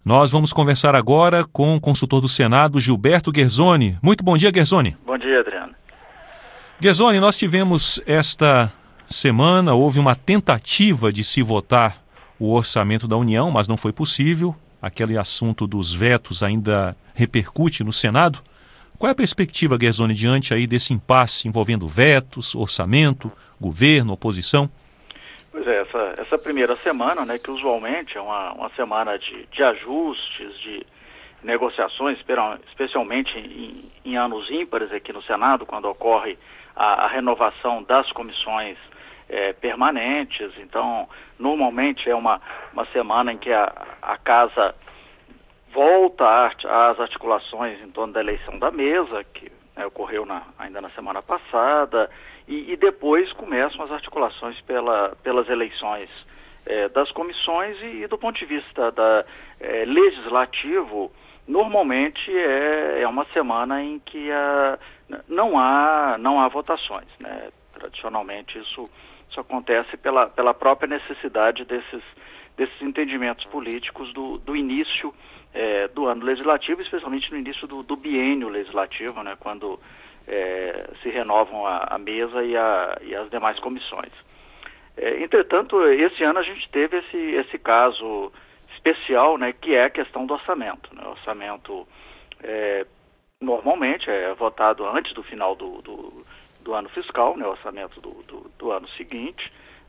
Nós vamos conversar agora com o consultor do Senado, Gilberto Guerzoni. Muito bom dia, Guerzoni. Bom dia, Adriano. Guerzoni, nós tivemos esta semana, houve uma tentativa de se votar o orçamento da União, mas não foi possível. Aquele assunto dos vetos ainda repercute no Senado. Qual é a perspectiva, Guerzoni, diante aí desse impasse envolvendo vetos, orçamento, governo, oposição? Pois é, essa primeira semana, né, que usualmente é uma semana de ajustes, de negociações, especialmente em anos ímpares aqui no Senado, quando ocorre a renovação das comissões permanentes. Então, normalmente é uma semana em que a Casa volta às articulações em torno da eleição da mesa, que ocorreu ainda na semana passada, e depois começam as articulações pelas eleições das comissões e do ponto de vista legislativo, normalmente é uma semana em que não há votações, né? Tradicionalmente isso acontece pela própria necessidade desses entendimentos políticos do início do ano legislativo, especialmente no início do biênio legislativo, né, quando se renovam a mesa e as demais comissões. Entretanto, esse ano a gente teve esse caso especial, né, que é a questão do orçamento. Né? O orçamento normalmente é votado antes do final do ano fiscal, né, o orçamento do ano seguinte.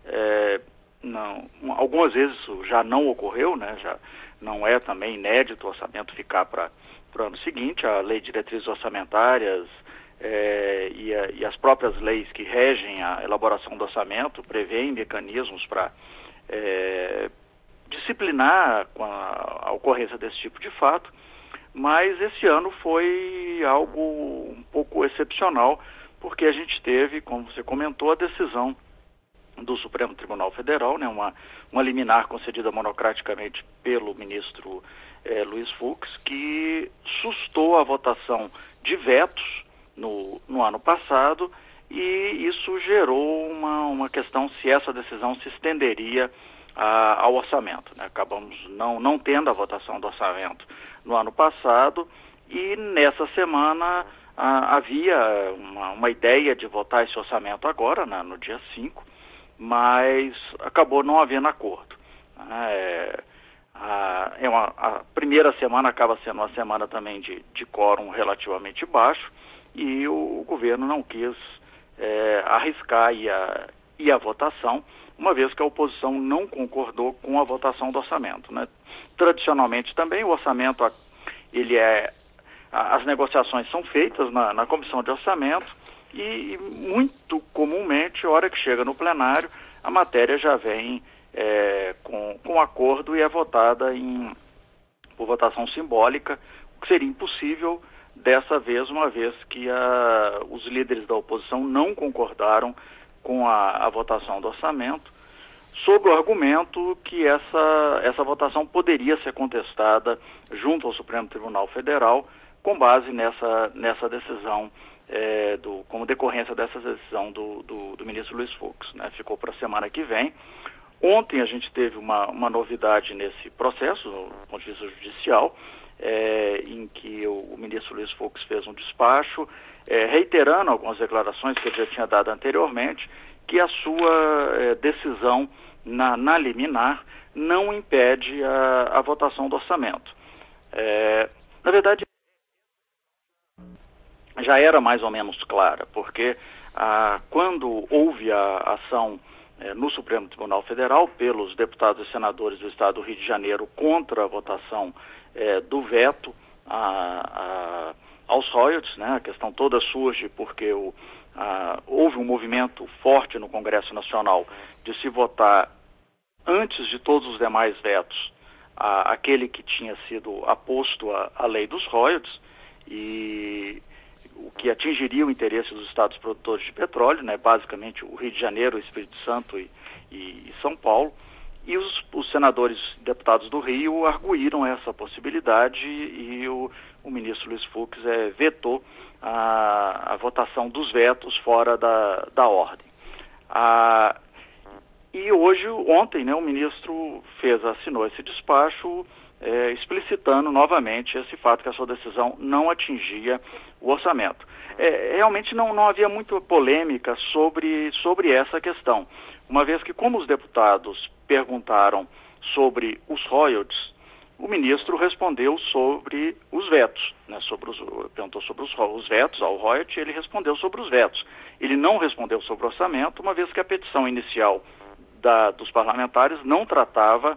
Algumas vezes isso já não ocorreu, né, já não é também inédito o orçamento ficar para o ano seguinte. A Lei de Diretrizes Orçamentárias e as próprias leis que regem a elaboração do orçamento prevêem mecanismos para disciplinar a ocorrência desse tipo de fato, mas esse ano foi algo um pouco excepcional, porque a gente teve, como você comentou, a decisão do Supremo Tribunal Federal, né, uma liminar concedida monocraticamente pelo ministro Luiz Fux, que sustou a votação de vetos no ano passado, e isso gerou uma questão se essa decisão se estenderia ao orçamento. Né? Acabamos não tendo a votação do orçamento no ano passado, e nessa semana havia uma ideia de votar esse orçamento agora, né, no dia 5, mas acabou não havendo acordo. A primeira semana acaba sendo uma semana também de quórum relativamente baixo, e o governo não quis arriscar e a votação, uma vez que a oposição não concordou com a votação do orçamento. Né? Tradicionalmente também o orçamento, as negociações são feitas na comissão de orçamento, e muito comumente, a hora que chega no plenário, a matéria já vem com acordo e é votada por votação simbólica, o que seria impossível dessa vez, uma vez que os líderes da oposição não concordaram com a votação do orçamento, sob o argumento que essa votação poderia ser contestada junto ao Supremo Tribunal Federal, com base nessa decisão, como decorrência dessa decisão do ministro Luiz Fux. Né? Ficou para a semana que vem. Ontem a gente teve uma novidade nesse processo, do ponto de vista judicial, em que o ministro Luiz Fux fez um despacho, reiterando algumas declarações que ele já tinha dado anteriormente, que a sua decisão na liminar não impede a votação do orçamento. Na verdade, já era mais ou menos clara, porque quando houve a ação no Supremo Tribunal Federal pelos deputados e senadores do Estado do Rio de Janeiro contra a votação do veto aos royalties, né? A questão toda surge porque houve um movimento forte no Congresso Nacional de se votar antes de todos os demais vetos aquele que tinha sido aposto à lei dos royalties, e o que atingiria o interesse dos estados produtores de petróleo, né, basicamente o Rio de Janeiro, o Espírito Santo e São Paulo, e os senadores deputados do Rio arguíram essa possibilidade, e o ministro Luiz Fux vetou a votação dos vetos fora da ordem. E ontem, né, o ministro assinou esse despacho explicitando novamente esse fato que a sua decisão não atingia o orçamento. Realmente não havia muita polêmica sobre essa questão, uma vez que, como os deputados perguntaram sobre os royalties, o ministro respondeu sobre os vetos, né? Perguntou sobre os vetos ao royalty, ele respondeu sobre os vetos. Ele não respondeu sobre o orçamento, uma vez que a petição inicial dos parlamentares não tratava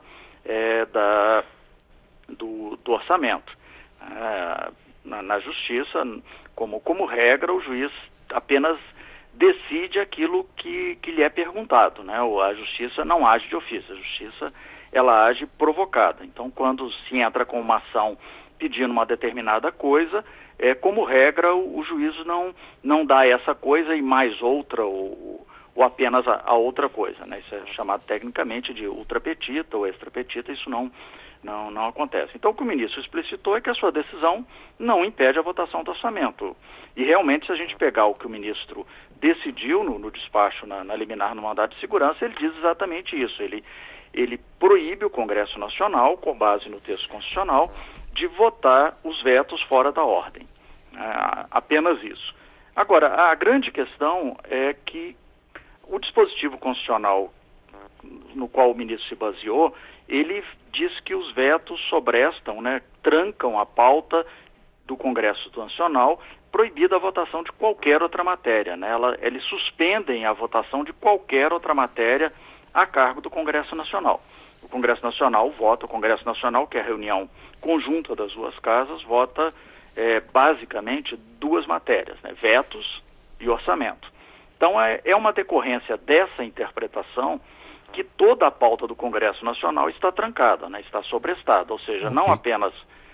do orçamento. Na justiça, como regra, o juiz apenas decide aquilo que lhe é perguntado, né? A justiça não age de ofício, a justiça ela age provocada. Então, quando se entra com uma ação pedindo uma determinada coisa, como regra, o juiz não dá essa coisa e mais outra, ou apenas a outra coisa, né? Isso é chamado tecnicamente de ultra petita ou extra petita, isso não acontece. Então, o que o ministro explicitou é que a sua decisão não impede a votação do orçamento. E realmente, se a gente pegar o que o ministro decidiu no despacho, na liminar no mandado de segurança, ele diz exatamente isso. Ele proíbe o Congresso Nacional, com base no texto constitucional, de votar os vetos fora da ordem. Apenas isso. Agora, a grande questão é que o dispositivo constitucional no qual o ministro se baseou, ele diz que os vetos sobrestam, né, trancam a pauta do Congresso Nacional, proibida a votação de qualquer outra matéria, né? Eles suspendem a votação de qualquer outra matéria a cargo do Congresso Nacional. O Congresso Nacional vota, o Congresso Nacional, que é a reunião conjunta das duas casas, vota basicamente duas matérias, né? Vetos e orçamento. Então é uma decorrência dessa interpretação que toda a pauta do Congresso Nacional está trancada, né? Está sobrestada, ou seja, não apenas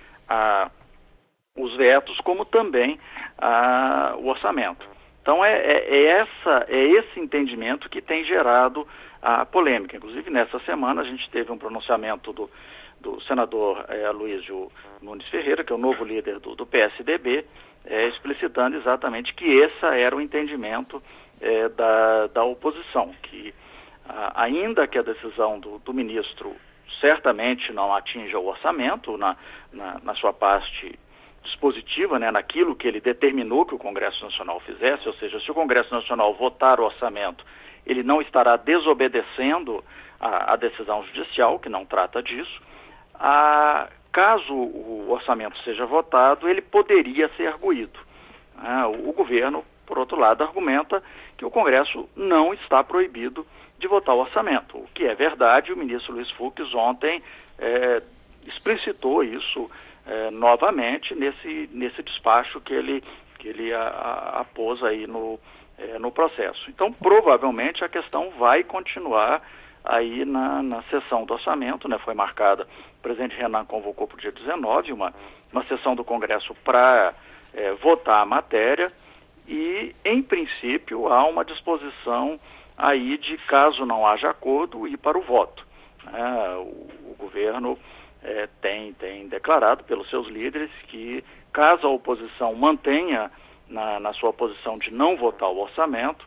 os vetos, como também o orçamento. Então é esse entendimento que tem gerado a polêmica. Inclusive, nessa semana, a gente teve um pronunciamento do senador Aloysio Nunes Ferreira, que é o novo líder do PSDB, explicitando exatamente que esse era o entendimento da oposição, que ainda que a decisão do ministro certamente não atinja o orçamento na sua parte dispositiva, né, naquilo que ele determinou que o Congresso Nacional fizesse, ou seja, se o Congresso Nacional votar o orçamento, ele não estará desobedecendo a decisão judicial, que não trata disso. Caso o orçamento seja votado, ele poderia ser arguído. O governo, por outro lado, argumenta que o Congresso não está proibido de votar o orçamento, o que é verdade. O ministro Luiz Fux ontem explicitou isso novamente nesse despacho que ele apôs aí no processo. Então, provavelmente, a questão vai continuar aí na sessão do orçamento, né? Foi marcada, o presidente Renan convocou para o dia 19, uma sessão do Congresso para votar a matéria e, em princípio, há uma disposição aí de, caso não haja acordo, ir para o voto. O governo tem declarado pelos seus líderes que, caso a oposição mantenha na sua posição de não votar o orçamento,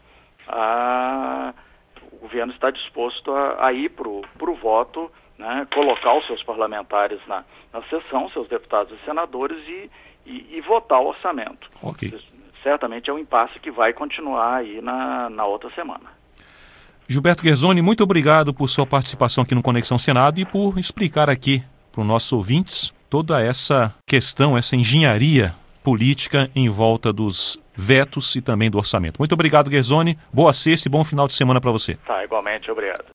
o governo está disposto a ir para o voto, né, colocar os seus parlamentares na sessão, seus deputados e senadores, e votar o orçamento. Okay. Certamente é um impasse que vai continuar aí na outra semana. Gilberto Guerzoni, muito obrigado por sua participação aqui no Conexão Senado e por explicar aqui para os nossos ouvintes toda essa questão, essa engenharia política em volta dos vetos e também do orçamento. Muito obrigado, Guerzoni. Boa sexta e bom final de semana para você. Tá, igualmente, obrigado.